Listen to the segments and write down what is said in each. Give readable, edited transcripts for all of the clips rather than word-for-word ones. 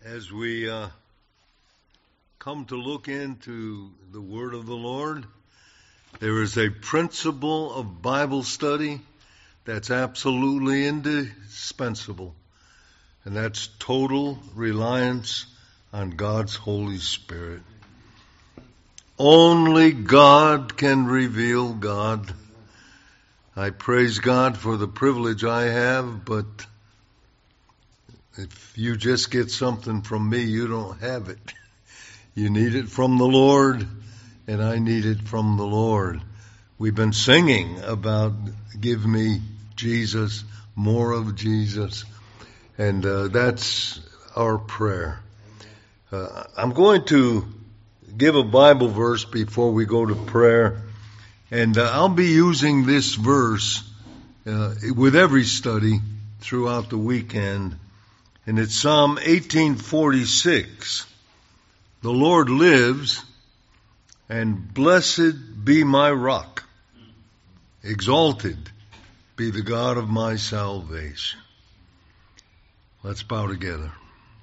As we come to look into the Word of the Lord, there is a principle of Bible study that's absolutely indispensable, and that's total reliance on God's Holy Spirit. Only God can reveal God. I praise God for the privilege I have, but if you just get something from me, you don't have it. You need it from the Lord, and I need it from the Lord. We've been singing about give me Jesus, more of Jesus, and that's our prayer. I'm going to give a Bible verse before we go to prayer, and I'll be using this verse with every study throughout the weekend. And it's Psalm 18:46. The Lord lives, and blessed be my rock. Exalted be the God of my salvation. Let's bow together.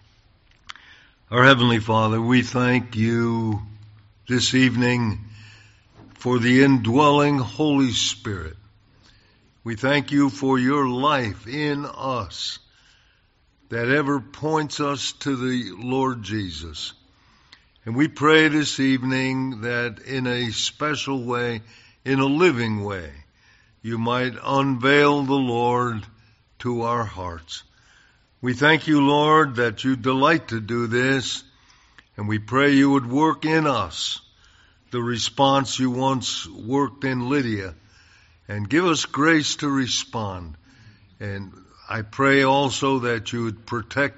Our Heavenly Father, we thank you this evening for the indwelling Holy Spirit. We thank you for your life in us that ever points us to the Lord Jesus. And we pray this evening that in a special way, in a living way, you might unveil the Lord to our hearts. We thank you, Lord, that you delight to do this, and we pray you would work in us the response you once worked in Lydia, and give us grace to respond. And I pray also that you would protect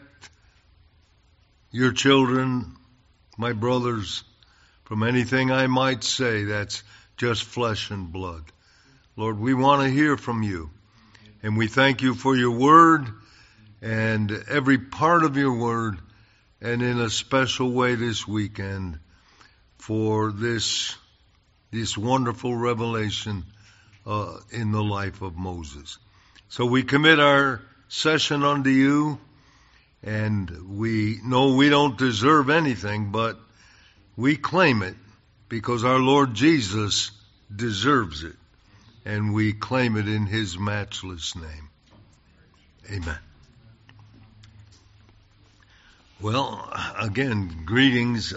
your children, my brothers, from anything I might say that's just flesh and blood. Lord, we want to hear from you, and we thank you for your word and every part of your word, and in a special way this weekend for this wonderful revelation in the life of Moses. So we commit our session unto you, and we know we don't deserve anything, but we claim it because our Lord Jesus deserves it, and we claim it in his matchless name. Amen. Well, again, greetings.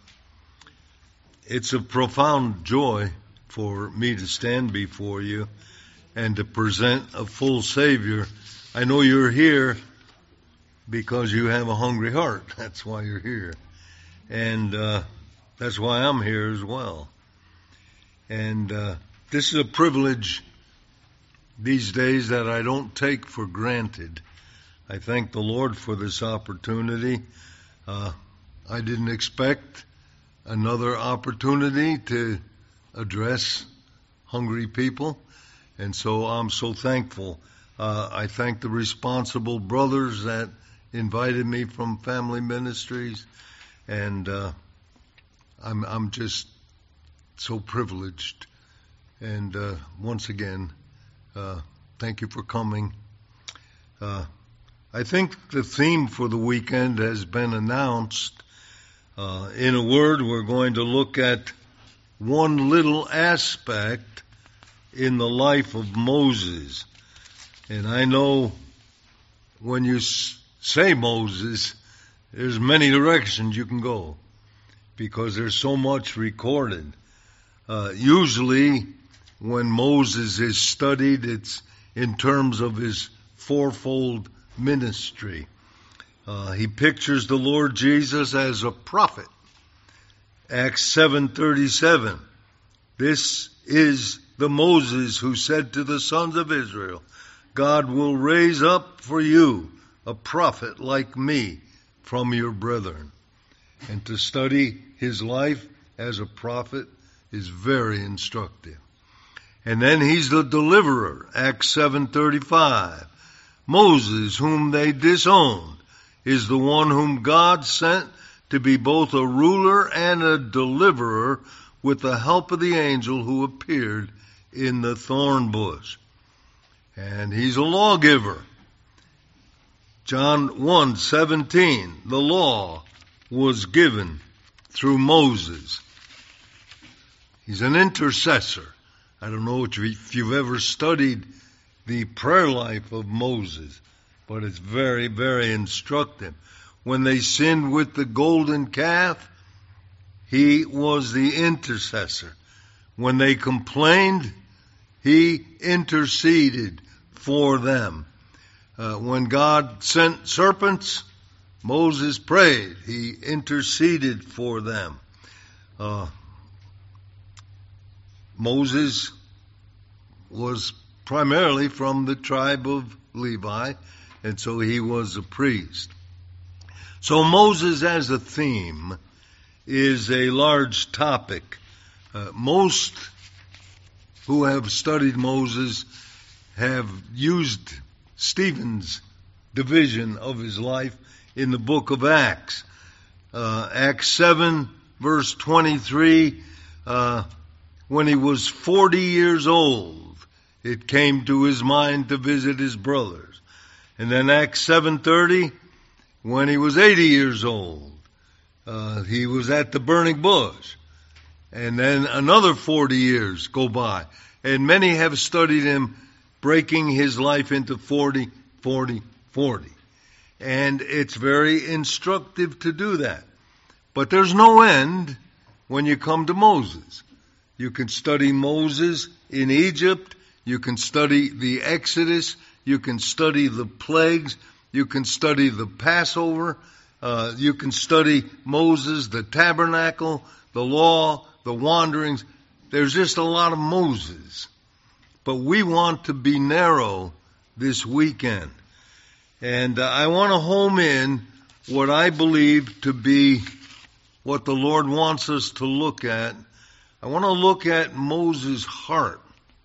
It's a profound joy for me to stand before you and to present a full Savior. I know you're here because you have a hungry heart. That's why you're here. And that's why I'm here as well. And this is a privilege these days that I don't take for granted. I thank the Lord for this opportunity. I didn't expect another opportunity to address hungry people. And so I'm so thankful. I thank the responsible brothers that invited me from Family Ministries, and I'm just so privileged. And once again, thank you for coming. I think the theme for the weekend has been announced. In a word, we're going to look at one little aspect in the life of Moses. And I know when you say Moses, there's many directions you can go because there's so much recorded. Usually when Moses is studied, it's in terms of his fourfold ministry. He pictures the Lord Jesus as a prophet. Acts 7:37. This is the Moses who said to the sons of Israel, God will raise up for you a prophet like me from your brethren. And to study his life as a prophet is very instructive. And then he's the deliverer, Acts 7:35. Moses, whom they disowned, is the one whom God sent to be both a ruler and a deliverer with the help of the angel who appeared in the thorn bush. And he's a lawgiver. John 1:17, the law was given through Moses. He's an intercessor. I don't know if you've ever studied the prayer life of Moses, but it's very, very instructive. When they sinned with the golden calf, he was the intercessor. When they complained, he interceded for them. When God sent serpents, Moses prayed. He interceded for them. Moses was primarily from the tribe of Levi, and so he was a priest. So Moses as a theme is a large topic. Most who have studied Moses have used Stephen's division of his life in the book of Acts. Acts 7, verse 23, when he was 40 years old, it came to his mind to visit his brothers. And then Acts 7:30, when he was 80 years old, he was at the burning bush. And then another 40 years go by. And many have studied him breaking his life into 40, 40, 40. And it's very instructive to do that. But there's no end when you come to Moses. You can study Moses in Egypt. You can study the Exodus. You can study the plagues. You can study the Passover. You can study Moses, the tabernacle, the law, the wanderings. There's just a lot of Moses. But we want to be narrow this weekend. And I want to home in what I believe to be what the Lord wants us to look at. I want to look at Moses' heart.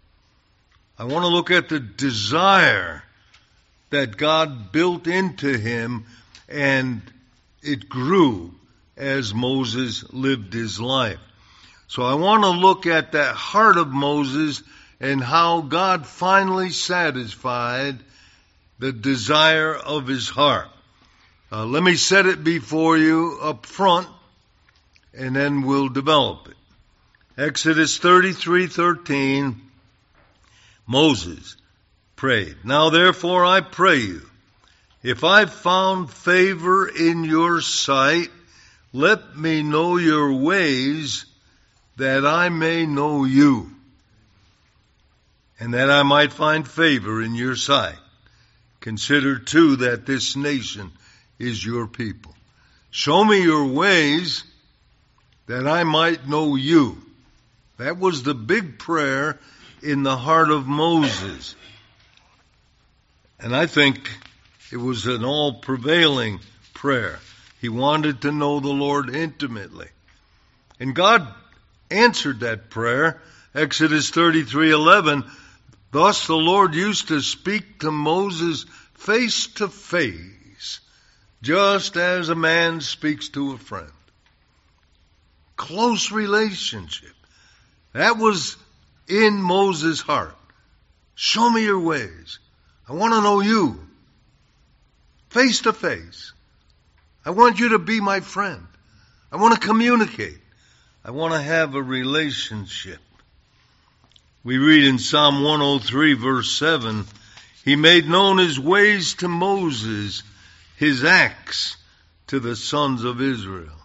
I want to look at the desire that God built into him, and it grew as Moses lived his life. So I want to look at that heart of Moses and how God finally satisfied the desire of his heart. Let me set it before you up front, and then we'll develop it. Exodus 33:13, Moses prayed, "Now therefore I pray you, if I've found favor in your sight, let me know your ways, that I may know you, and that I might find favor in your sight. Consider too that this nation is your people. Show me your ways, that I might know you." That was the big prayer in the heart of Moses. And I think it was an all-prevailing prayer. He wanted to know the Lord intimately. And God answered that prayer. Exodus 33:11, "Thus the Lord used to speak to Moses face to face, just as a man speaks to a friend." Close relationship. That was in Moses' heart. Show me your ways. I want to know you. Face to face. I want you to be my friend. I want to communicate. I want to have a relationship. We read in Psalm 103, verse 7, "He made known his ways to Moses, his acts to the sons of Israel."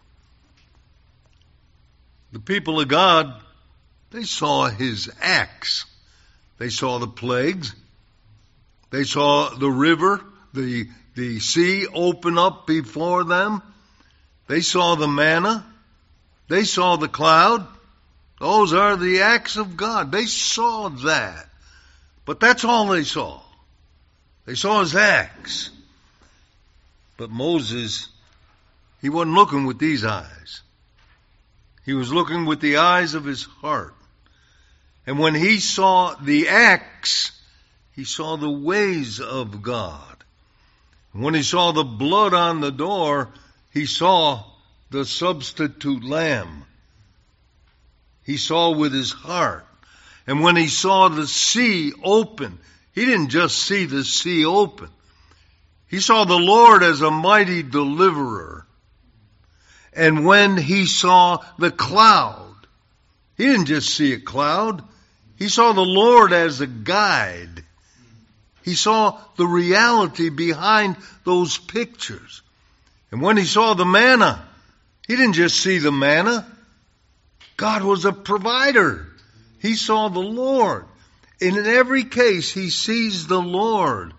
The people of God, they saw his acts. They saw the plagues. They saw the river, the sea open up before them. They saw the manna. They saw the cloud. Those are the acts of God. They saw that. But that's all they saw. They saw his acts. But Moses, he wasn't looking with these eyes. He was looking with the eyes of his heart. And when he saw the acts, he saw the ways of God. And when he saw the blood on the door, he saw the substitute lamb. He saw with his heart. And when he saw the sea open, he didn't just see the sea open. He saw the Lord as a mighty deliverer. And when he saw the cloud, he didn't just see a cloud. He saw the Lord as a guide. He saw the reality behind those pictures. And when he saw the manna, he didn't just see the manna. God was a provider. He saw the Lord. And in every case, he sees the Lord.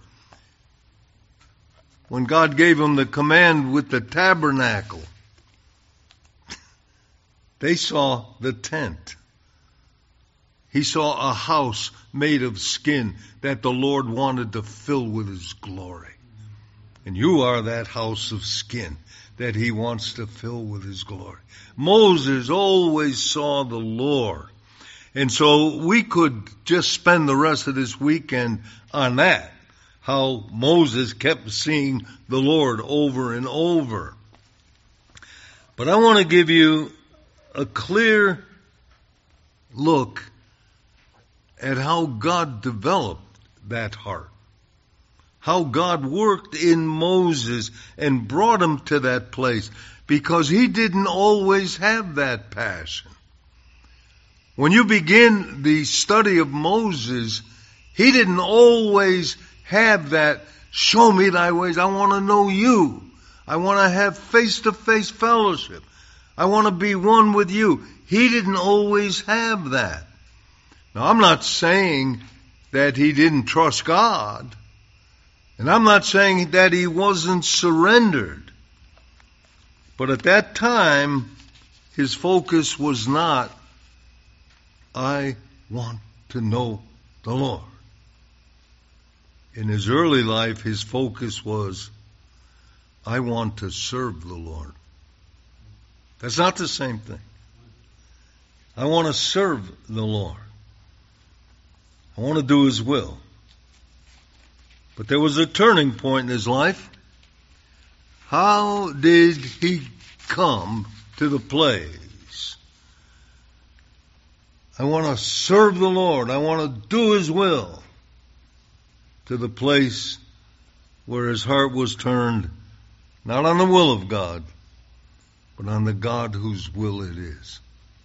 When God gave him the command with the tabernacle, they saw the tent. He saw a house made of skin that the Lord wanted to fill with His glory. And you are that house of skin that He wants to fill with His glory. Moses always saw the Lord. And so we could just spend the rest of this weekend on that. How Moses kept seeing the Lord over and over. But I want to give you a clear look at how God developed that heart. How God worked in Moses and brought him to that place, because he didn't always have that passion. When you begin the study of Moses, he didn't always have that, show me thy ways, I want to know you. I want to have face-to-face fellowship. I want to be one with you. He didn't always have that. Now, I'm not saying that he didn't trust God. And I'm not saying that he wasn't surrendered. But at that time, his focus was not, I want to know the Lord. In his early life, his focus was, I want to serve the Lord. That's not the same thing. I want to serve the Lord. I want to do His will. But there was a turning point in his life. How did he come to the place? I want to serve the Lord. I want to do His will. To the place where his heart was turned not on the will of God, but on the God whose will it is.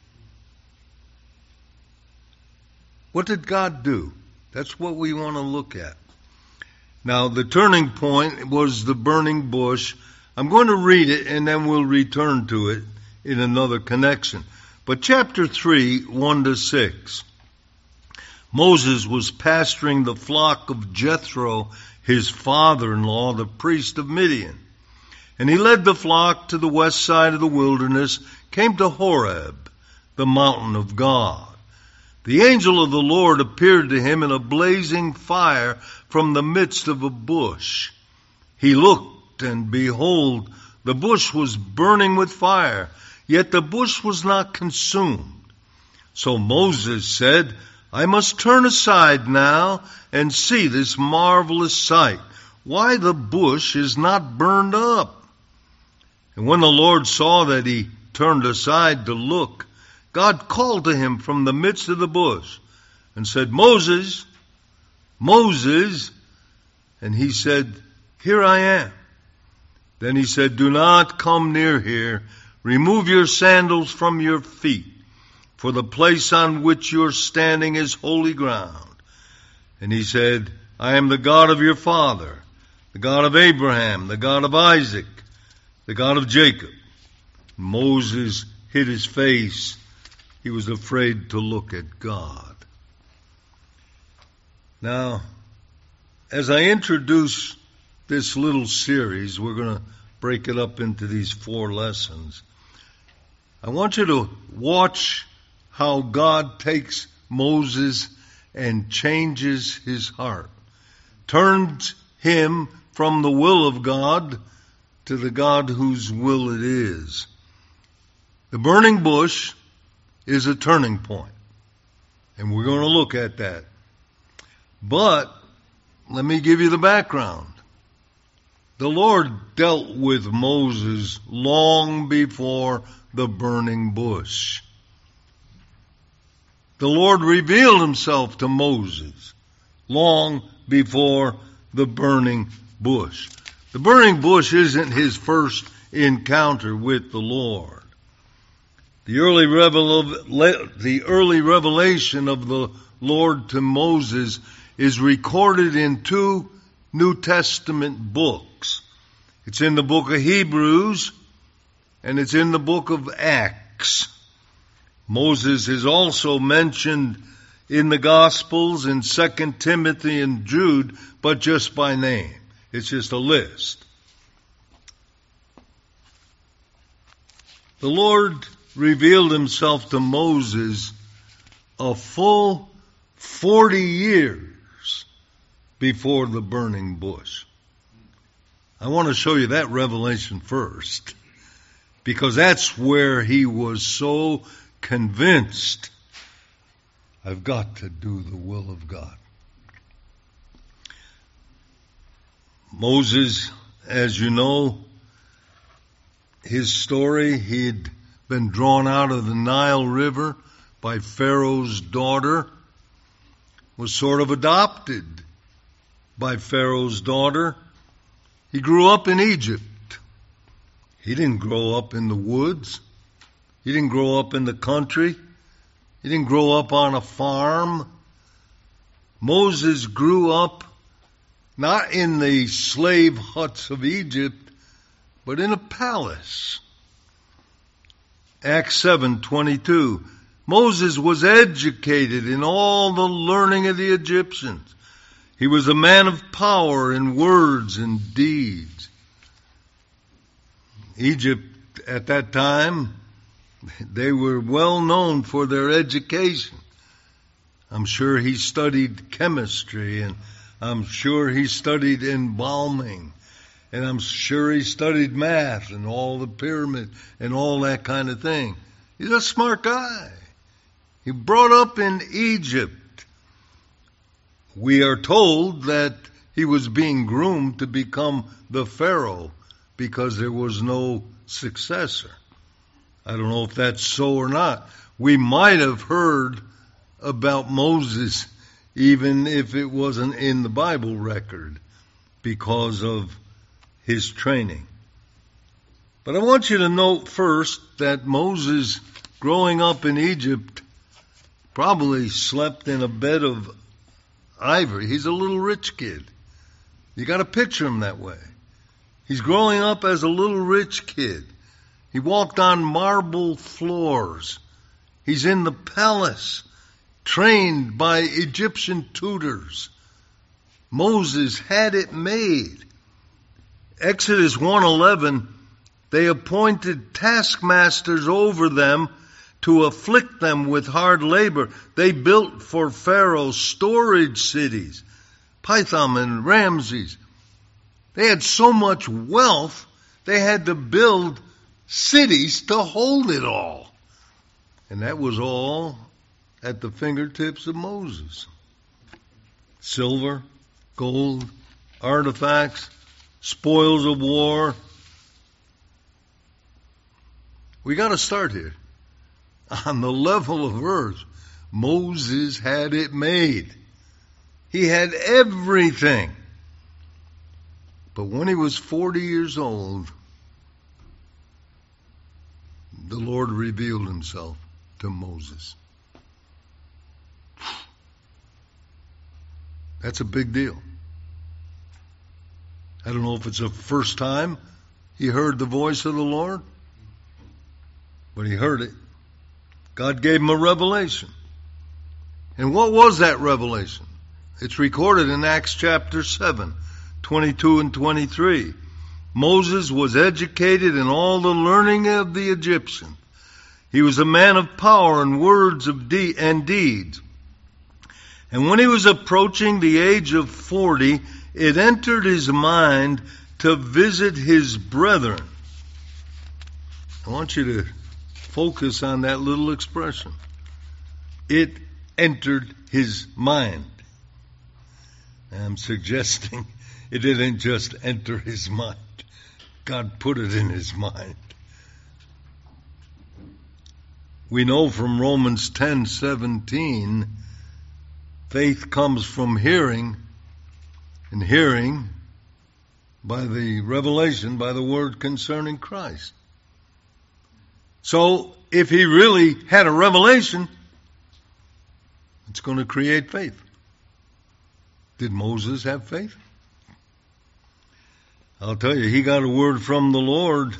What did God do? That's what we want to look at. Now, the turning point was the burning bush. I'm going to read it and then we'll return to it in another connection. But chapter 3, 1-6. Moses was pasturing the flock of Jethro, his father-in-law, the priest of Midian. And he led the flock to the west side of the wilderness, came to Horeb, the mountain of God. The angel of the Lord appeared to him in a blazing fire from the midst of a bush. He looked, and behold, the bush was burning with fire, yet the bush was not consumed. So Moses said, I must turn aside now and see this marvelous sight, why the bush is not burned up. And when the Lord saw that he turned aside to look, God called to him from the midst of the bush and said, Moses, Moses. And he said, Here I am. Then he said, Do not come near here. Remove your sandals from your feet, for the place on which you're standing is holy ground. And he said, I am the God of your father, the God of Abraham, the God of Isaac, the God of Jacob. Moses hid his face. He was afraid to look at God. Now, as I introduce this little series, we're going to break it up into these 4 lessons. I want you to watch how God takes Moses and changes his heart, turns him from the will of God to the God whose will it is. The burning bush is a turning point, and we're going to look at that. But let me give you the background. The Lord dealt with Moses long before the burning bush. The Lord revealed himself to Moses long before the burning bush. The burning bush isn't his first encounter with the Lord. The early revelation of the Lord to Moses is recorded in two New Testament books. It's in the book of Hebrews and it's in the book of Acts. Moses is also mentioned in the Gospels in 2 Timothy and Jude, but just by name. It's just a list. The Lord revealed himself to Moses a full 40 years before the burning bush. I want to show you that revelation first, because that's where he was so convinced, I've got to do the will of God. Moses, as you know, his story, he'd been drawn out of the Nile River by Pharaoh's daughter, was sort of adopted by Pharaoh's daughter. He grew up in Egypt. He didn't grow up in the woods. He didn't grow up in the country. He didn't grow up on a farm. Moses grew up not in the slave huts of Egypt, but in a palace. Acts 7:22. Moses was educated in all the learning of the Egyptians. He was a man of power in words and deeds. Egypt at that time, they were well known for their education. I'm sure he studied chemistry, and I'm sure he studied embalming, and I'm sure he studied math and all the pyramid and all that kind of thing. He's a smart guy. He brought up in Egypt. We are told that he was being groomed to become the Pharaoh because there was no successor. I don't know if that's so or not. We might have heard about Moses even if it wasn't in the Bible record because of his training. But I want you to note first that Moses, growing up in Egypt, probably slept in a bed of ivory. He's a little rich kid. You got to picture him that way. He's growing up as a little rich kid. He walked on marble floors. He's in the palace, trained by Egyptian tutors. Moses had it made. Exodus 1:11, they appointed taskmasters over them to afflict them with hard labor. They built for Pharaoh storage cities, Pithom and Ramses. They had so much wealth, they had to build cities to hold it all. And that was all at the fingertips of Moses. Silver, gold, artifacts, spoils of war. We got to start here. On the level of earth, Moses had it made. He had everything. But when he was 40 years old, the Lord revealed himself to Moses. That's a big deal. I don't know if it's the first time he heard the voice of the Lord, but he heard it. God gave him a revelation. And what was that revelation? It's recorded in Acts chapter 7, 22 and 23. Moses was educated in all the learning of the Egyptians. He was a man of power in words and deeds. And when he was approaching the age of 40, it entered his mind to visit his brethren. I want you to focus on that little expression. It entered his mind. I'm suggesting it didn't just enter his mind. God put it in his mind. We know from Romans 10:17, faith comes from hearing, and hearing by the revelation, by the word concerning Christ. So, if he really had a revelation, it's going to create faith. Did Moses have faith? I'll tell you, he got a word from the Lord.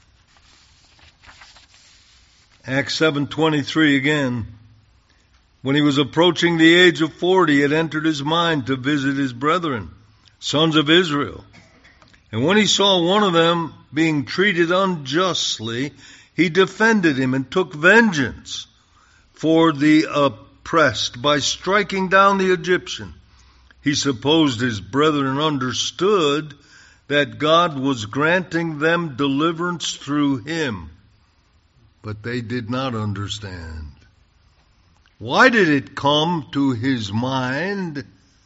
Acts 7:23 again. When he was approaching the age of 40, it entered his mind to visit his brethren, sons of Israel. And when he saw one of them being treated unjustly, he defended him and took vengeance for the oppressed by striking down the Egyptian. He supposed his brethren understood that God was granting them deliverance through him, but they did not understand. Why did it come to his mind?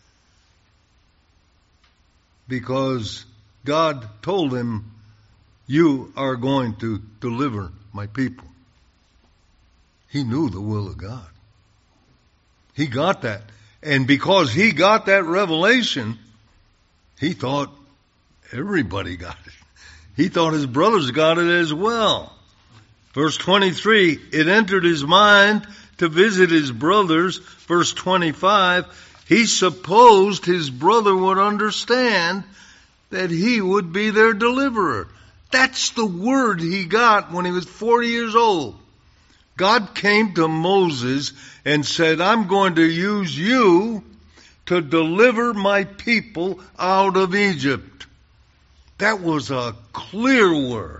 Because God told him, you are going to deliver my people. He knew the will of God. He got that. And because he got that revelation, he thought everybody got it. He thought his brothers got it as well. Verse 23, it entered his mind to visit his brothers. Verse 25, he supposed his brother would understand that he would be their deliverer. That's the word he got when he was 40 years old. God came to Moses and said, I'm going to use you to deliver my people out of Egypt. That was a clear word.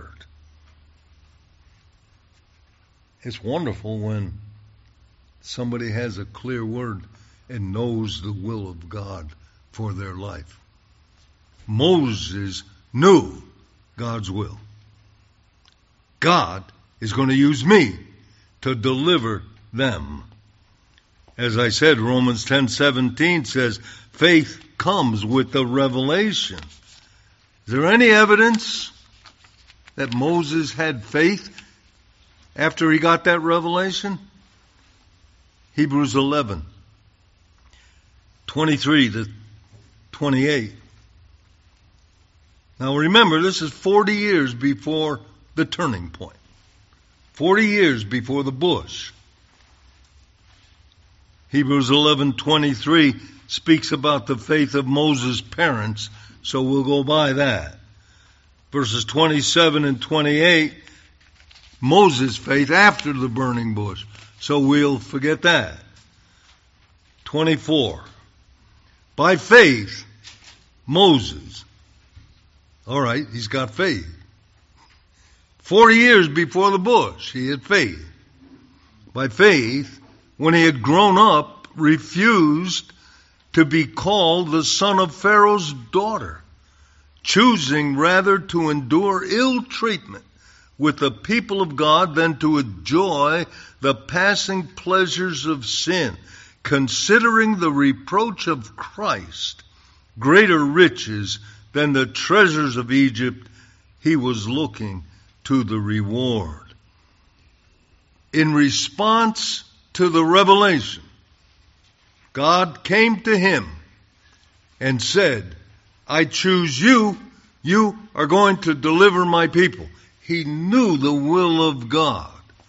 It's wonderful when somebody has a clear word and knows the will of God for their life. Moses knew God's will. God is going to use me to deliver them. As I said, Romans 10:17 says, faith comes with the revelation. Is there any evidence that Moses had faith after he got that revelation? Hebrews 11:23 to 28. Now remember, this is 40 years before the turning point. 40 years before the bush. Hebrews 11:23 speaks about the faith of Moses' parents, so we'll go by that. Verses 27 and 28, Moses' faith after the burning bush, so we'll forget that. 24, by faith, Moses, all right, he's got faith. 40 years before the bush, he had faith. By faith, when he had grown up, refused to be called the son of Pharaoh's daughter, choosing rather to endure ill treatment with the people of God than to enjoy the passing pleasures of sin, considering the reproach of Christ greater riches than the treasures of Egypt, he was looking to the reward. In response to the revelation, God came to him and said, I choose you. You are going to deliver my people. He knew the will of God.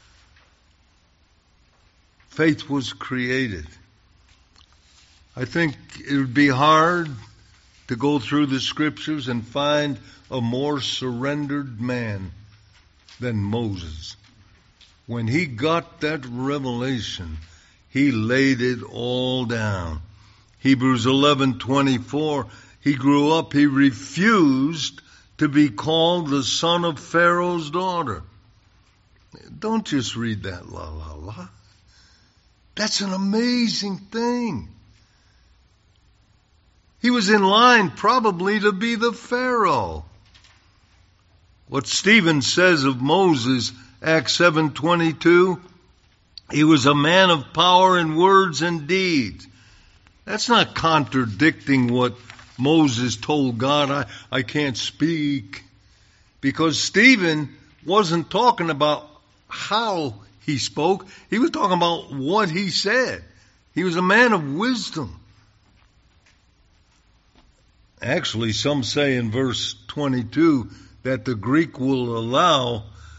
Faith was created. I think it would be hard to go through the scriptures and find a more surrendered man than Moses. When he got that revelation, he laid it all down. Hebrews 11:24, he grew up, he refused to be called the son of Pharaoh's daughter. Don't just read that la la la. That's an amazing thing. He was in line probably to be the Pharaoh. What Stephen says of Moses, Acts 7:22, he was a man of power in words and deeds. That's not contradicting what Moses told God, I can't speak. Because Stephen wasn't talking about how he spoke. He was talking about what he said. He was a man of wisdom. Actually, some say in verse 22 that the Greek will allow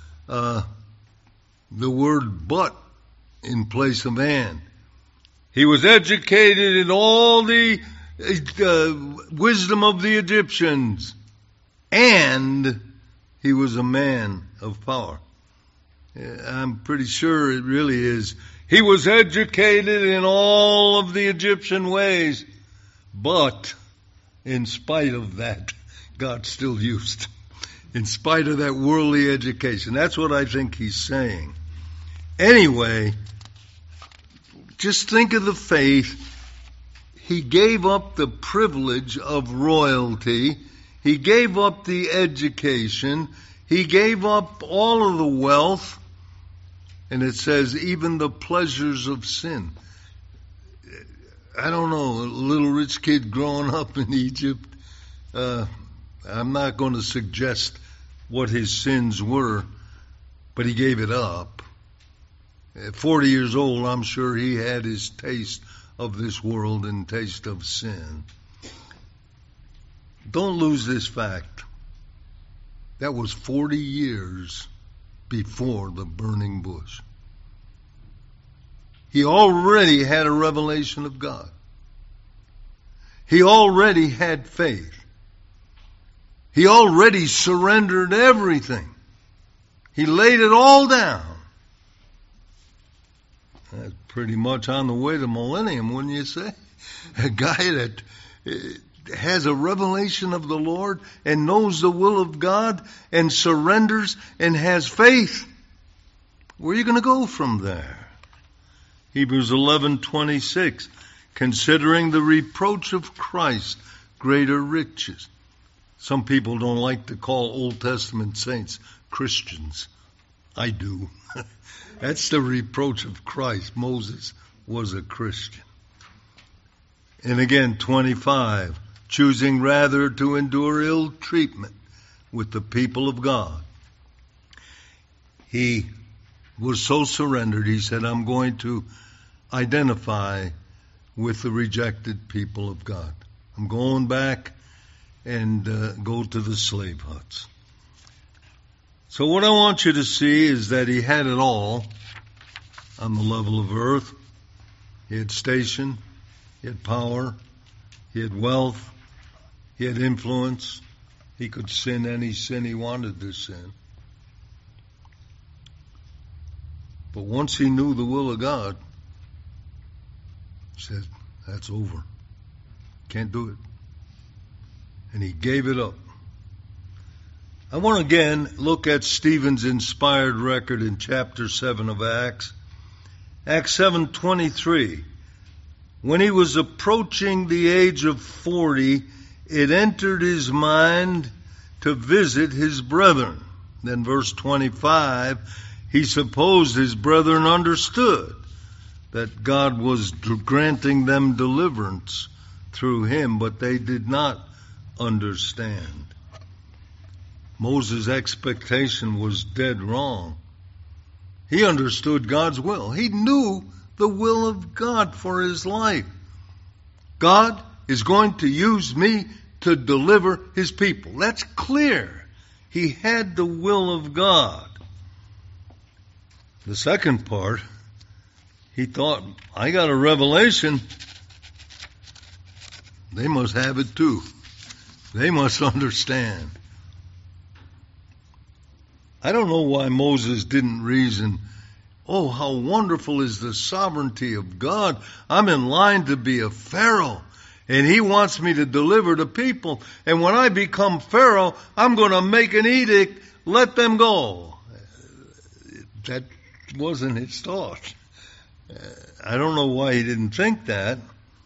the word but in place of and. He was educated in all the wisdom of the Egyptians, and he was a man of power. I'm pretty sure it really is. He was educated in all of the Egyptian ways, but in spite of that, God still used him. In spite of that worldly education. That's what I think he's saying. Anyway, just think of the faith. He gave up the privilege of royalty. He gave up the education. He gave up all of the wealth. And it says, even the pleasures of sin. I don't know, a little rich kid growing up in Egypt, I'm not going to suggest what his sins were, but he gave it up. At 40 years old, I'm sure he had his taste of this world and taste of sin. Don't lose this fact. That was 40 years before the burning bush. He already had a revelation of God. He already had faith. He already surrendered everything. He laid it all down. That's pretty much on the way to millennium, wouldn't you say? A guy that has a revelation of the Lord and knows the will of God and surrenders and has faith. Where are you going to go from there? Hebrews 11:26, considering the reproach of Christ greater riches. Some people don't like to call Old Testament saints Christians. I do. That's the reproach of Christ. Moses was a Christian. And again, 25, choosing rather to endure ill treatment with the people of God. He was so surrendered, he said, I'm going to identify with the rejected people of God. I'm going back and go to the slave huts. So what I want you to see is that he had it all on the level of earth. He had station, he had power, he had wealth, he had influence. He could sin any sin he wanted to sin. But once he knew the will of God, he said, that's over. Can't do it. And he gave it up. I want to again look at Stephen's inspired record in chapter 7 of Acts. Acts 7:23. When he was approaching the age of 40, it entered his mind to visit his brethren. Then verse 25, he supposed his brethren understood that God was granting them deliverance through him, but they did not understand. Moses' expectation was dead wrong. He understood God's will. He knew the will of God for his life. God is going to use me to deliver his people. That's clear. He had the will of God. The second part, he thought, I got a revelation. They must have it too. They must understand. I don't know why Moses didn't reason, oh, how wonderful is the sovereignty of God. I'm in line to be a Pharaoh, and he wants me to deliver the people. And when I become Pharaoh, I'm going to make an edict, let them go. That wasn't his thought. I don't know why he didn't think that.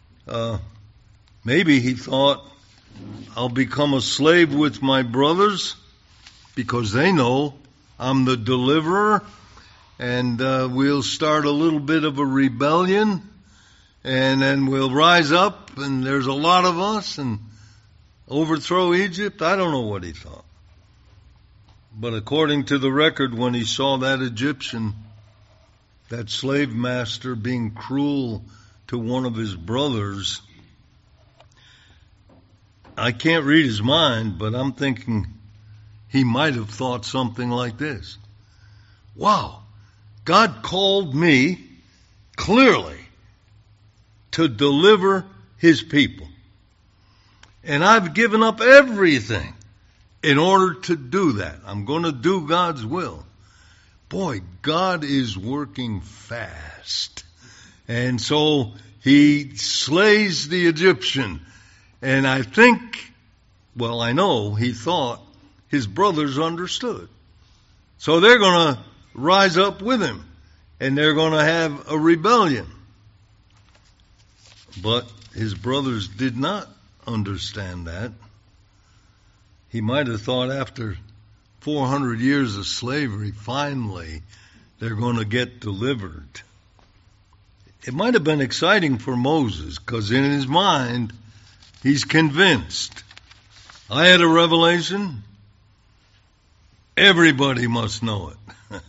Maybe he thought, I'll become a slave with my brothers because they know I'm the deliverer, and we'll start a little bit of a rebellion, and then we'll rise up, and there's a lot of us, and overthrow Egypt. I don't know what he thought. But according to the record, when he saw that Egyptian, that slave master, being cruel to one of his brothers, I can't read his mind, but I'm thinking he might have thought something like this. Wow, God called me clearly to deliver his people. And I've given up everything in order to do that. I'm going to do God's will. Boy, God is working fast. And so he slays the Egyptian. And I know he thought his brothers understood. So they're going to rise up with him. And they're going to have a rebellion. But his brothers did not understand that. He might have thought after 400 years of slavery, finally, they're going to get delivered. It might have been exciting for Moses, because in his mind, he's convinced. I had a revelation. Everybody must know it.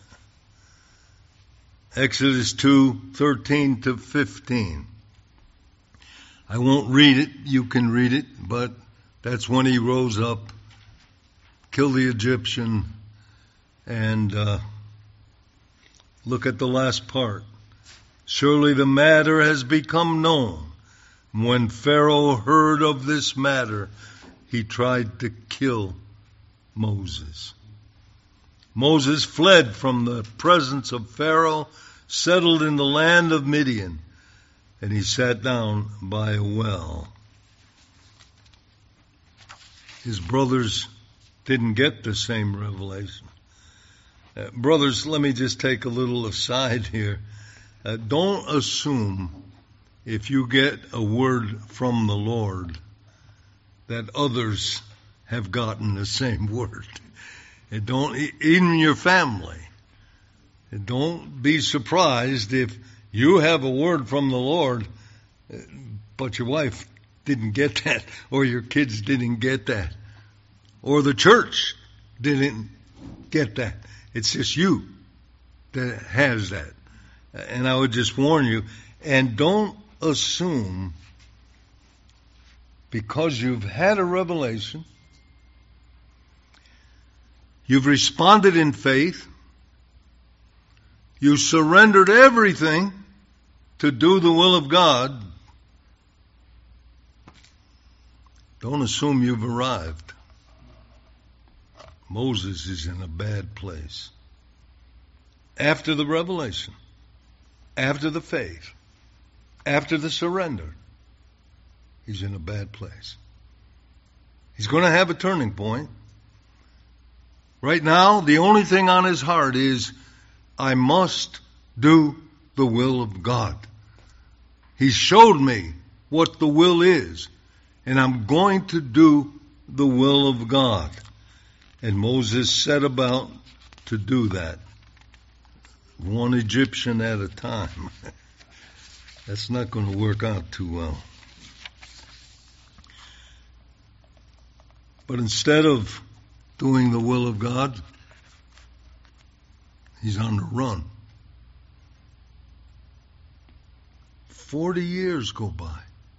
Exodus 2:13 to 15. I won't read it. You can read it, but that's when he rose up, killed the Egyptian, and look at the last part. Surely the matter has become known. When Pharaoh heard of this matter, he tried to kill Moses. Moses fled from the presence of Pharaoh, settled in the land of Midian, and he sat down by a well. His brothers didn't get the same revelation. Brothers, let me just take a little aside here. Don't assume if you get a word from the Lord that others have gotten the same word. Don't, even your family. Don't be surprised if you have a word from the Lord, but your wife didn't get that, or your kids didn't get that, or the church didn't get that. It's just you that has that. And I would just warn you, and don't assume because you've had a revelation, you've responded in faith, you surrendered everything to do the will of God, don't assume you've arrived. Moses is in a bad place. After the revelation, after the faith, after the surrender, he's in a bad place. He's going to have a turning point. Right now, the only thing on his heart is, I must do the will of God. He showed me what the will is, and I'm going to do the will of God. And Moses set about to do that. One Egyptian at a time. That's not going to work out too well. But instead of doing the will of God, he's on the run. 40 years go by.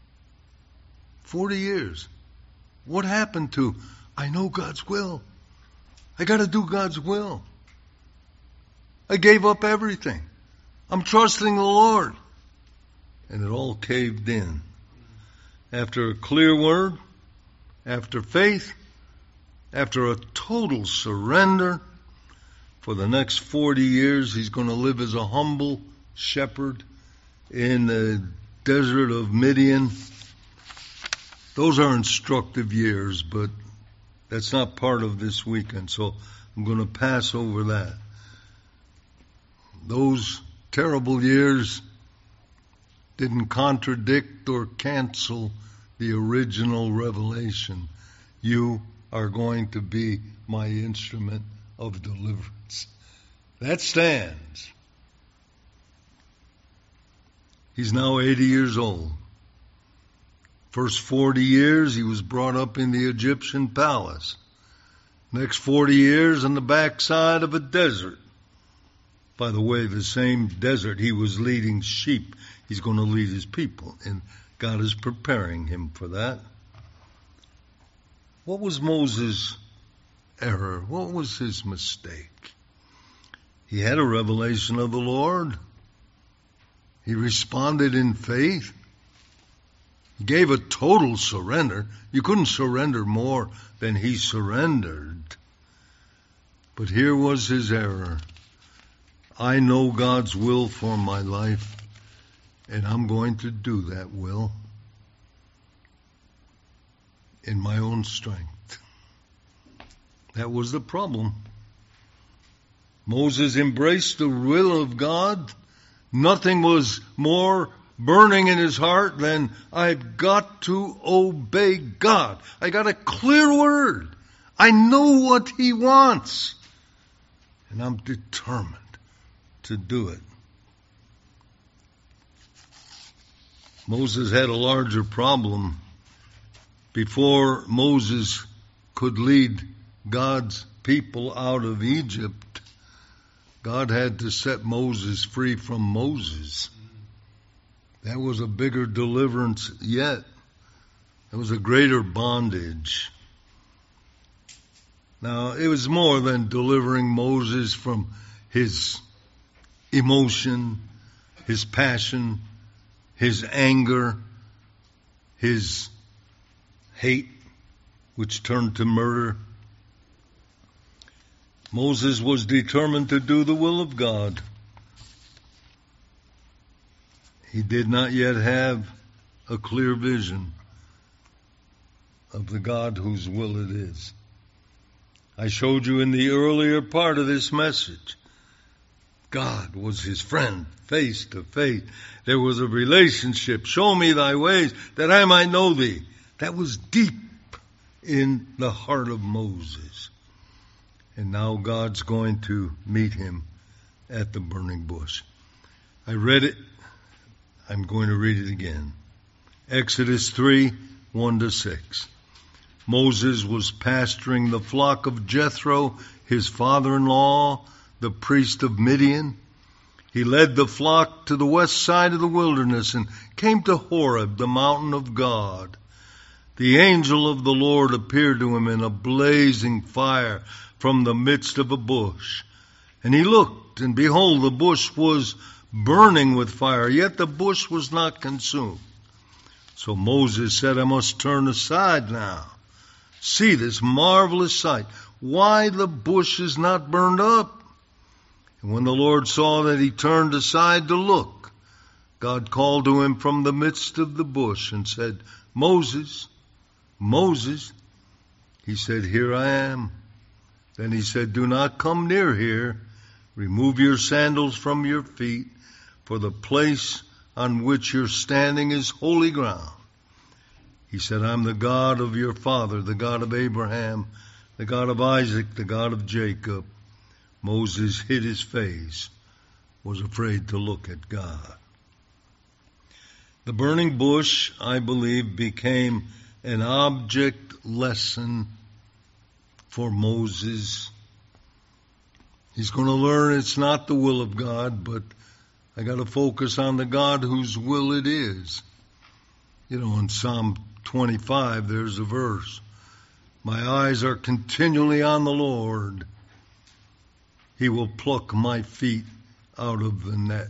40 years. What happened to, I know God's will. I got to do God's will. I gave up everything. I'm trusting the Lord. And it all caved in. After a clear word, after faith, after a total surrender, for the next 40 years he's going to live as a humble shepherd in the desert of Midian. Those are instructive years, but that's not part of this weekend, so I'm going to pass over that. Those terrible years didn't contradict or cancel the original revelation. You are going to be my instrument of deliverance. That stands. He's now 80 years old. First 40 years, he was brought up in the Egyptian palace. Next 40 years on the backside of a desert. By the way, the same desert he was leading sheep, he's going to lead his people. And God is preparing him for that. What was Moses' error? What was his mistake? He had a revelation of the Lord. He responded in faith. He gave a total surrender. You couldn't surrender more than he surrendered. But here was his error. I know God's will for my life, and I'm going to do that will in my own strength. That was the problem. Moses embraced the will of God. Nothing was more burning in his heart than I've got to obey God. I got a clear word. I know what he wants. And I'm determined to do it. Moses had a larger problem. Before Moses could lead God's people out of Egypt, God had to set Moses free from Moses. That was a bigger deliverance yet. It was a greater bondage. Now, it was more than delivering Moses from his emotion, his passion, his anger, his hate, which turned to murder. Moses was determined to do the will of God. He did not yet have a clear vision of the God whose will it is. I showed you in the earlier part of this message, God was his friend, face to face. There was a relationship. Show me thy ways, that I might know thee. That was deep in the heart of Moses. And now God's going to meet him at the burning bush. I read it. I'm going to read it again. Exodus 3, 1-6. Moses was pasturing the flock of Jethro, his father-in-law, the priest of Midian. He led the flock to the west side of the wilderness and came to Horeb, the mountain of God. The angel of the Lord appeared to him in a blazing fire from the midst of a bush. And he looked, and behold, the bush was burning with fire, yet the bush was not consumed. So Moses said, I must turn aside now. See this marvelous sight. Why the bush is not burned up? And when the Lord saw that he turned aside to look, God called to him from the midst of the bush and said, Moses, Moses. He said, Here I am. Then he said, Do not come near here. Remove your sandals from your feet, for the place on which you're standing is holy ground. He said, I'm the God of your father, the God of Abraham, the God of Isaac, the God of Jacob. Moses hid his face, was afraid to look at God. The burning bush, I believe, became an object lesson for Moses. He's going to learn it's not the will of God, but I got to focus on the God whose will it is. You know, in Psalm 25, there's a verse. My eyes are continually on the Lord. He will pluck my feet out of the net.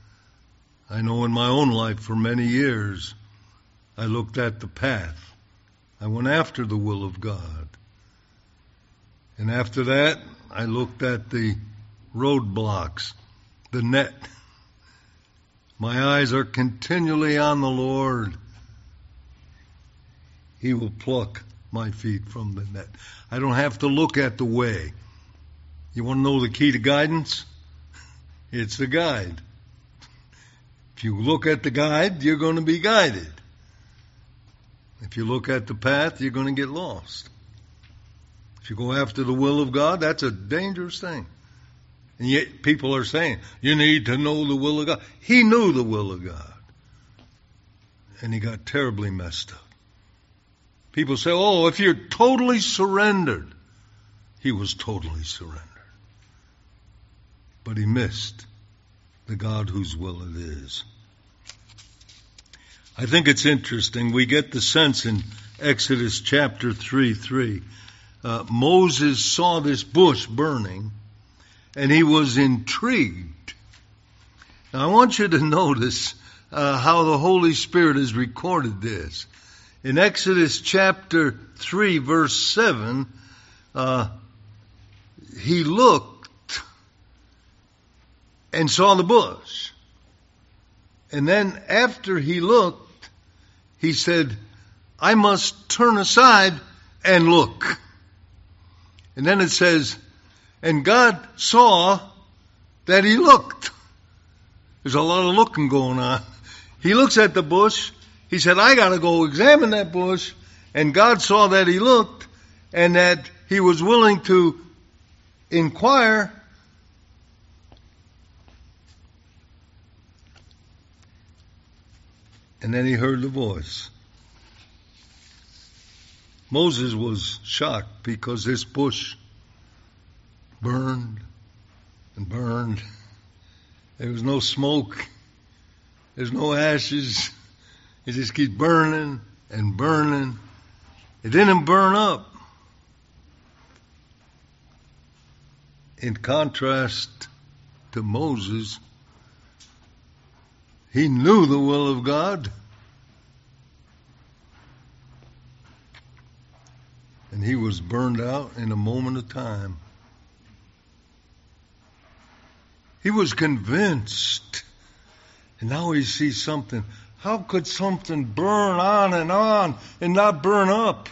I know in my own life for many years, I looked at the path. I went after the will of God. And after that, I looked at the roadblocks, the net. My eyes are continually on the Lord. He will pluck my feet from the net. I don't have to look at the way. You want to know the key to guidance? It's the guide. If you look at the guide, you're going to be guided. If you look at the path, you're going to get lost. If you go after the will of God, that's a dangerous thing. And yet people are saying, you need to know the will of God. He knew the will of God. And he got terribly messed up. People say, oh, if you're totally surrendered. He was totally surrendered. But he missed the God whose will it is. I think it's interesting. We get the sense in Exodus chapter 3:3. Moses saw this bush burning, and he was intrigued. Now, I want you to notice how the Holy Spirit has recorded this. In Exodus chapter 3, verse 7, he looked and saw the bush. And then after he looked, he said, I must turn aside and look. And then it says, and God saw that he looked. There's a lot of looking going on. He looks at the bush. He said, I got to go examine that bush. And God saw that he looked and that he was willing to inquire. And then he heard the voice. Moses was shocked because this bush burned and burned. There was no smoke. There's no ashes. It just keeps burning and burning. It didn't burn up. In contrast to Moses, he knew the will of God. And he was burned out in a moment of time. He was convinced. And now he sees something. How could something burn on and not burn up?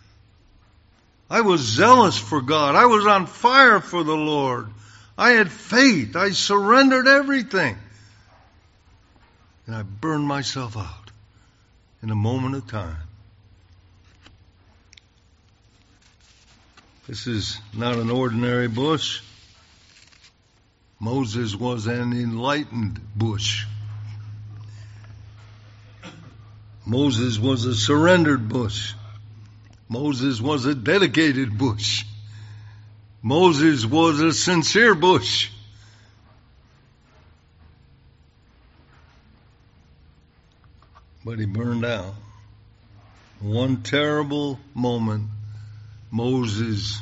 I was zealous for God. I was on fire for the Lord. I had faith. I surrendered everything. And I burned myself out in a moment of time. This is not an ordinary bush. Moses was an enlightened bush. Moses was a surrendered bush. Moses was a dedicated bush. Moses was a sincere bush. But he burned out. One terrible moment, Moses,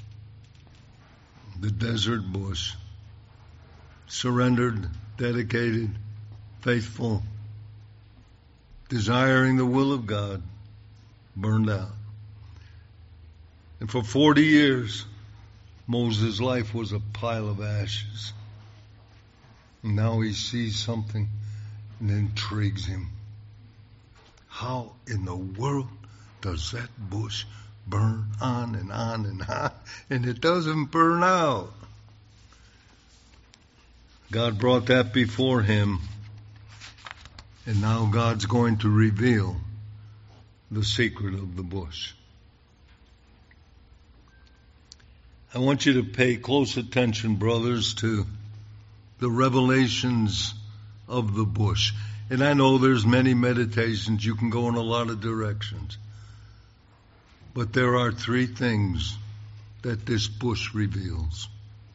the desert bush, surrendered, dedicated, faithful, desiring the will of God, burned out. And for 40 years, Moses' life was a pile of ashes. And now he sees something and it intrigues him. How in the world does that bush burn on and on and on, and it doesn't burn out? God brought that before him, and now God's going to reveal the secret of the bush. I want you to pay close attention, brothers, to the revelations of the bush. And I know there's many meditations. You can go in a lot of directions. But there are three things that this bush reveals.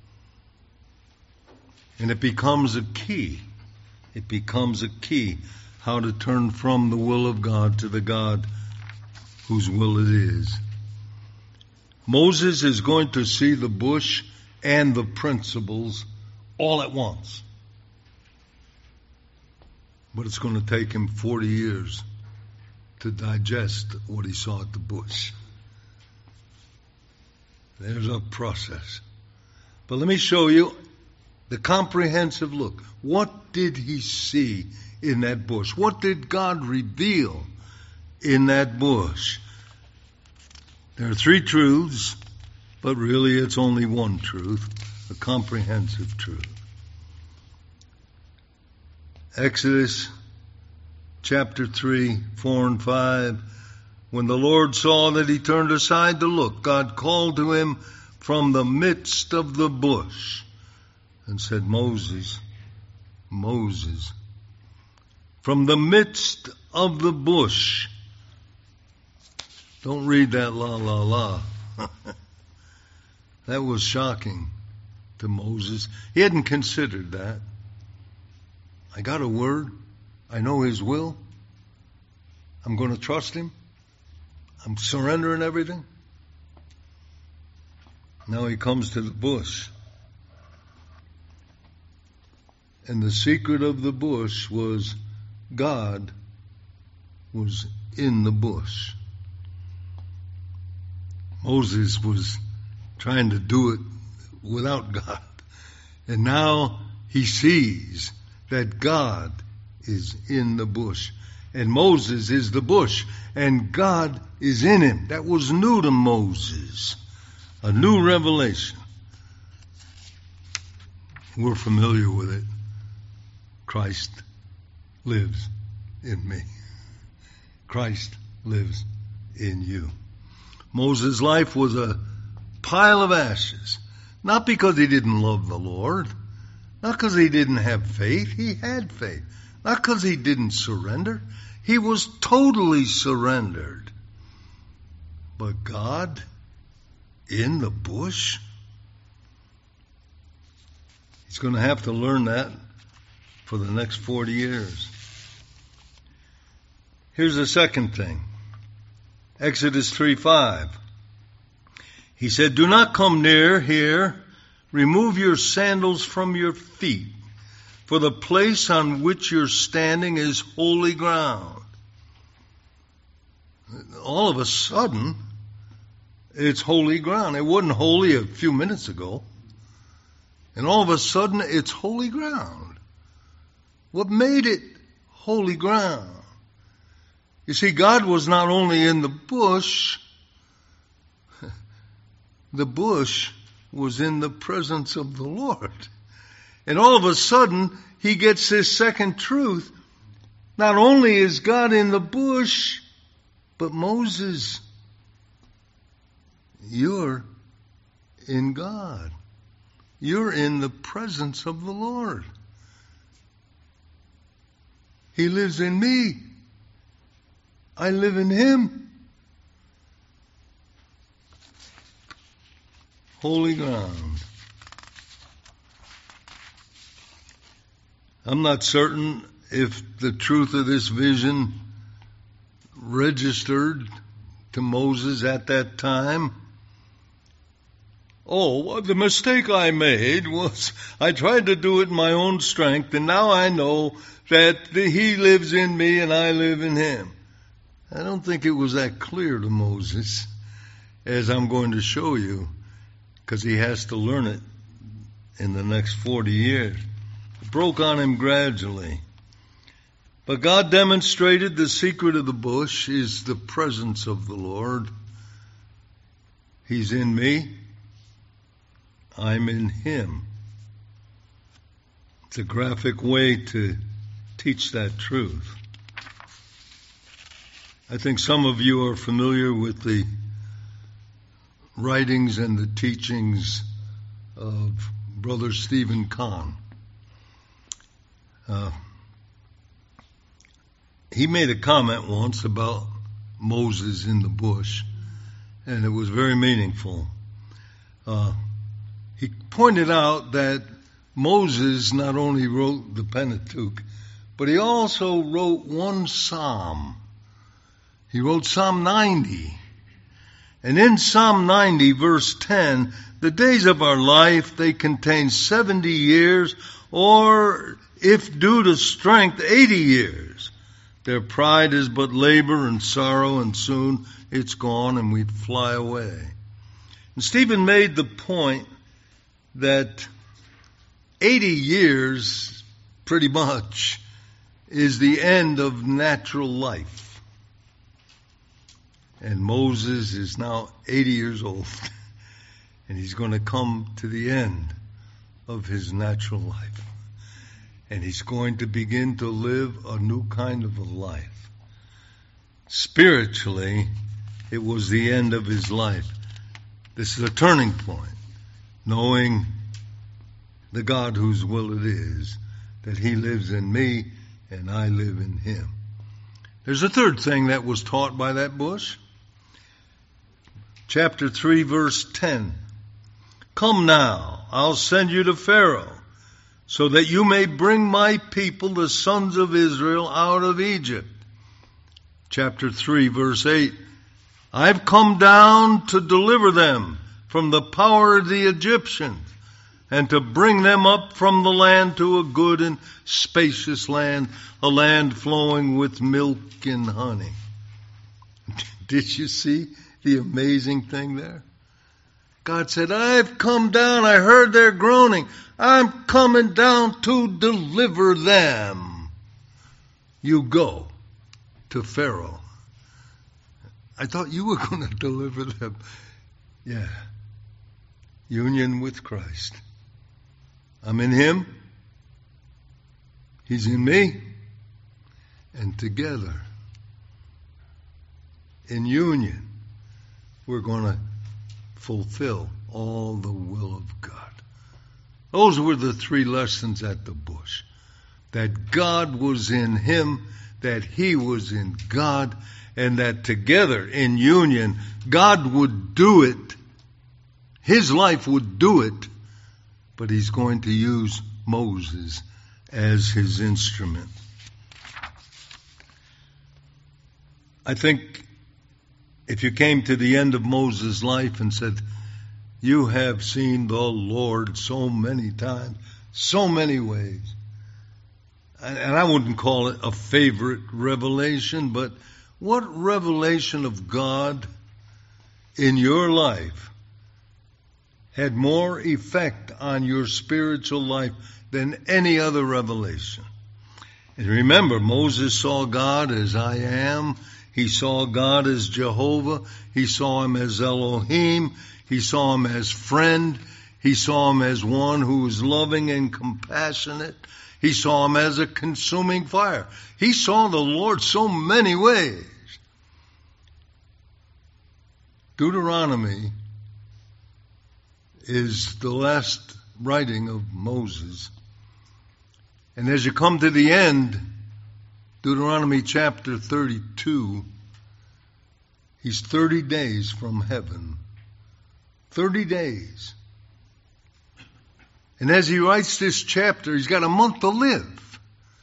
And it becomes a key. It becomes a key how to turn from the will of God to the God whose will it is. Moses is going to see the bush and the principles all at once. But it's going to take him 40 years to digest what he saw at the bush. There's a process. But let me show you the comprehensive look. What did he see in that bush? What did God reveal in that bush? There are three truths, but really it's only one truth, a comprehensive truth. Exodus chapter 3, 4 and 5. When the Lord saw that he turned aside to look, God called to him from the midst of the bush and said, Moses, Moses. From the midst of the bush. Don't read that la, la, la. That was shocking to Moses. He hadn't considered that. I got a word. I know his will. I'm going to trust him. I'm surrendering everything. Now he comes to the bush. And the secret of the bush was God was in the bush. Moses was trying to do it without God. And now he sees that God is in the bush. And Moses is the bush. And God is in him. That was new to Moses. A new revelation. We're familiar with it. Christ lives in me. Christ lives in you. Moses' life was a pile of ashes. Not because he didn't love the Lord. Not because he didn't have faith. He had faith. Not because he didn't surrender. He was totally surrendered. But God in the bush? He's going to have to learn that for the next 40 years. Here's the second thing. Exodus 3:5. He said, "Do not come near here. Remove your sandals from your feet, for the place on which you're standing is holy ground." All of a sudden, it's holy ground. It wasn't holy a few minutes ago. And all of a sudden, it's holy ground. What made it holy ground? You see, God was not only in the bush was in the presence of the Lord. And all of a sudden, he gets this second truth. Not only is God in the bush, but Moses, you're in God. You're in the presence of the Lord. He lives in me. I live in him. Holy ground. I'm not certain if the truth of this vision registered to Moses at that time. Oh, the mistake I made was I tried to do it in my own strength, and now I know that he lives in me and I live in him. I don't think it was that clear to Moses, as I'm going to show you, because he has to learn it in the next 40 years. It broke on him gradually. But God demonstrated the secret of the bush is the presence of the Lord. He's in me. I'm in him. It's a graphic way to teach that truth. I think some of you are familiar with the writings and the teachings of Brother Stephen Kahn. He made a comment once about Moses in the bush, and it was very meaningful. He pointed out that Moses not only wrote the Pentateuch, but he also wrote one psalm. He wrote Psalm 90. And in Psalm 90, verse 10, the days of our life, they contain 70 years, or, if due to strength, 80 years. Their pride is but labor and sorrow, and soon it's gone and we'd fly away. And Stephen made the point that 80 years, pretty much, is the end of natural life. And Moses is now 80 years old, and he's going to come to the end of his natural life. And he's going to begin to live a new kind of a life. Spiritually, it was the end of his life. This is a turning point, knowing the God whose will it is, that he lives in me and I live in him. There's a third thing that was taught by that bush. Chapter 3, verse 10. Come now, I'll send you to Pharaoh, so that you may bring my people, the sons of Israel, out of Egypt. Chapter 3, verse 8. I've come down to deliver them from the power of the Egyptians, and to bring them up from the land to a good and spacious land, a land flowing with milk and honey. Did you see the amazing thing there? God said, I've come down, I heard their groaning. I'm coming down to deliver them. You go to Pharaoh. I thought you were going to deliver them. Yeah. Union with Christ. I'm in Him. He's in me. And together, in union, we're going to fulfill all the will of God. Those were the 3 lessons at the bush. That God was in Him, that He was in God, and that together, in union, God would do it. His life would do it, but He's going to use Moses as His instrument. I think if you came to the end of Moses' life and said, you have seen the Lord so many times, so many ways, and I wouldn't call it a favorite revelation, but what revelation of God in your life had more effect on your spiritual life than any other revelation? And remember, Moses saw God as I am. He saw God as Jehovah. He saw Him as Elohim. He saw Him as friend. He saw Him as one who is loving and compassionate. He saw Him as a consuming fire. He saw the Lord so many ways. Deuteronomy is the last writing of Moses. And as you come to the end, Deuteronomy chapter 32, he's 30 days from heaven. 30 days. And as he writes this chapter, he's got a month to live.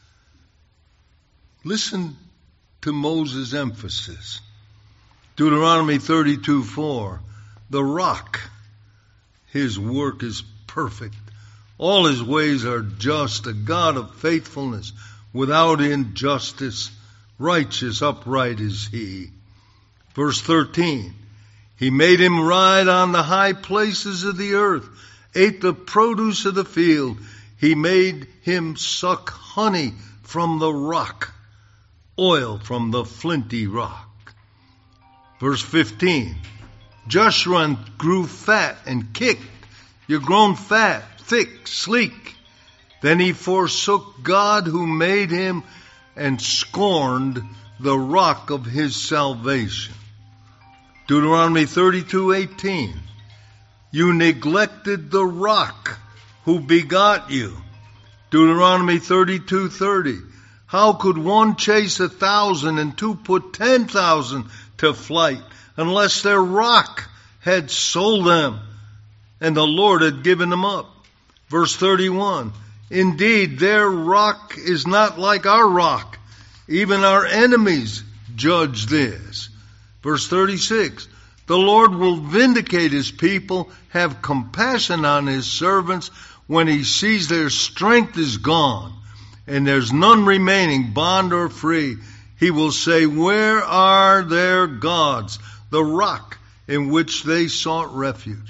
Listen to Moses' emphasis. Deuteronomy 32:4. The rock, His work is perfect. All His ways are just, a God of faithfulness, without injustice, righteous, upright is He. Verse 13. He made him ride on the high places of the earth, ate the produce of the field. He made him suck honey from the rock, oil from the flinty rock. Verse 15. Joshua grew fat and kicked. You're grown fat, thick, sleek. Then he forsook God who made him and scorned the rock of his salvation. Deuteronomy 32:18. You neglected the rock who begot you. Deuteronomy 32:30. How could one chase 1,000 and 2 put 10,000 to flight unless their rock had sold them and the Lord had given them up? Verse 31. Indeed, their rock is not like our rock. Even our enemies judge this. Verse 36. The Lord will vindicate His people, have compassion on His servants when He sees their strength is gone and there's none remaining, bond or free. He will say, where are their gods, the rock in which they sought refuge?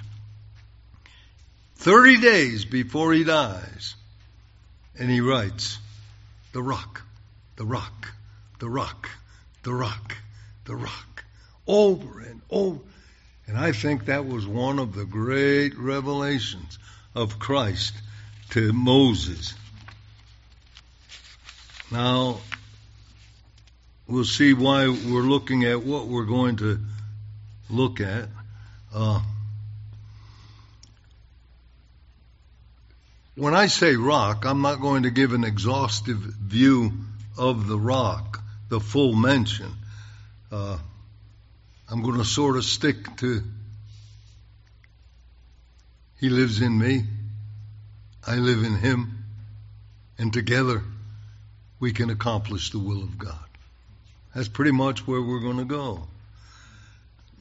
30 days before he dies, and he writes, the rock, the rock, the rock, the rock, the rock, over and over. And I think that was one of the great revelations of Christ to Moses. Now, we'll see why we're looking at what we're going to look at. When I say rock, I'm not going to give an exhaustive view of the rock, the full mention. I'm going to sort of stick to He lives in me, I live in Him, and together we can accomplish the will of God. That's pretty much where we're going to go.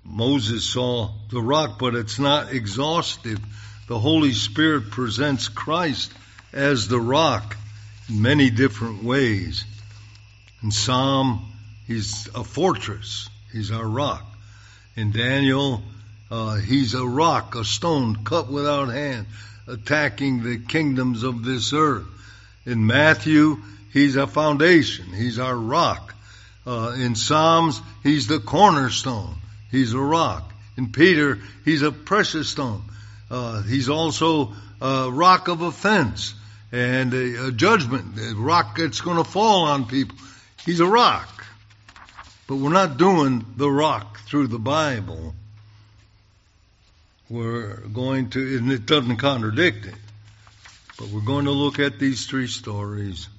Moses saw the rock, but it's not exhaustive. The Holy Spirit presents Christ as the rock in many different ways. In Psalm, he's a fortress. He's our rock. In Daniel, he's a rock, a stone cut without hand, attacking the kingdoms of this earth. In Matthew, he's a foundation. He's our rock. In Psalms, he's the cornerstone. He's a rock. In Peter, he's a precious stone. He's also a rock of offense and a judgment, a rock that's going to fall on people. He's a rock. But we're not doing the rock through the Bible. We're going to, and it doesn't contradict it, but we're going to look at these three stories.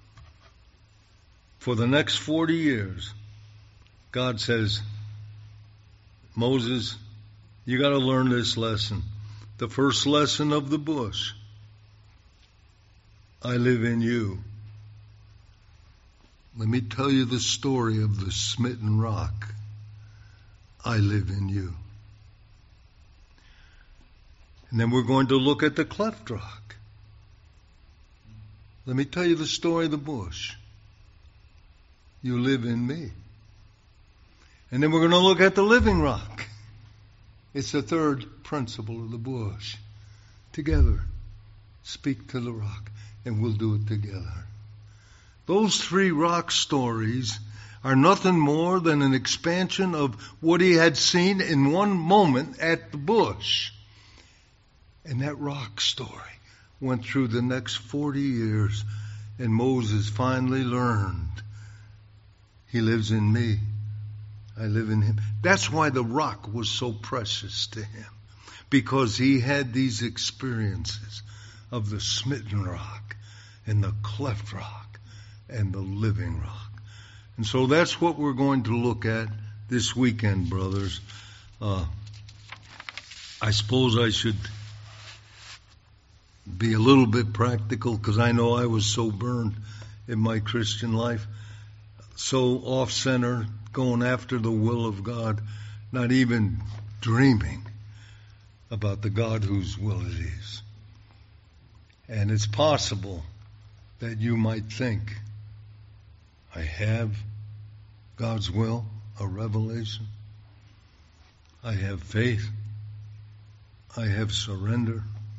For the next 40 years, God says, Moses, you got to learn this lesson. The first lesson of the bush. I live in you. Let me tell you the story of the smitten rock. I live in you. And then we're going to look at the cleft rock. Let me tell you the story of the bush. You live in me. And then we're going to look at the living rock. It's the third principle of the bush. Together, speak to the rock, and we'll do it together. Those three rock stories are nothing more than an expansion of what he had seen in one moment at the bush. And that rock story went through the next 40 years, and Moses finally learned, he lives in me. I live in him. That's why the rock was so precious to him, because he had these experiences of the smitten rock and the cleft rock and the living rock. And so that's what we're going to look at this weekend, brothers. I suppose I should be a little bit practical, because I know I was so burned in my Christian life, so off-center, going after the will of God, not even dreaming about the God whose will it is. And it's possible that you might think, I have God's will, a revelation. I have faith. I have surrender.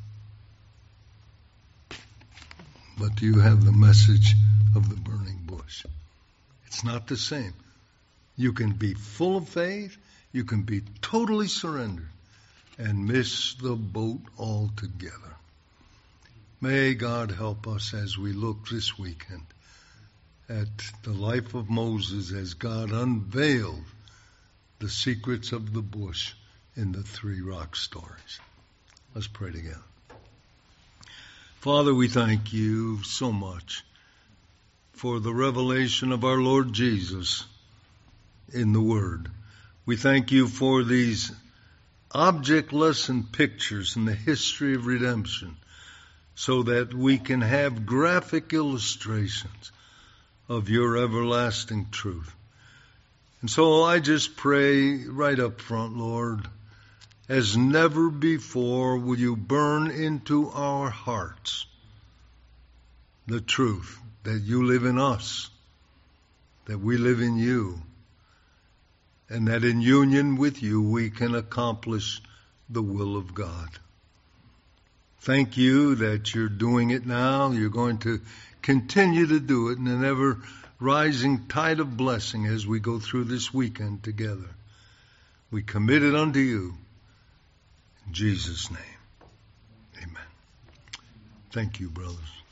But do you have the message of the burning bush? It's not the same. You can be full of faith, you can be totally surrendered, and miss the boat altogether. May God help us as we look this weekend at the life of Moses as God unveiled the secrets of the bush in the three rock stories. Let's pray together. Father, we thank you so much for the revelation of our Lord Jesus in the Word. We thank you for these object lesson pictures in the history of redemption, so that we can have graphic illustrations of your everlasting truth. And so I just pray right up front, Lord, as never before, will you burn into our hearts the truth that you live in us, that we live in you, and that in union with you we can accomplish the will of God. Thank you that you're doing it now. You're going to continue to do it in an ever-rising tide of blessing as we go through this weekend together. We commit it unto you. In Jesus' name, amen. Thank you, brothers.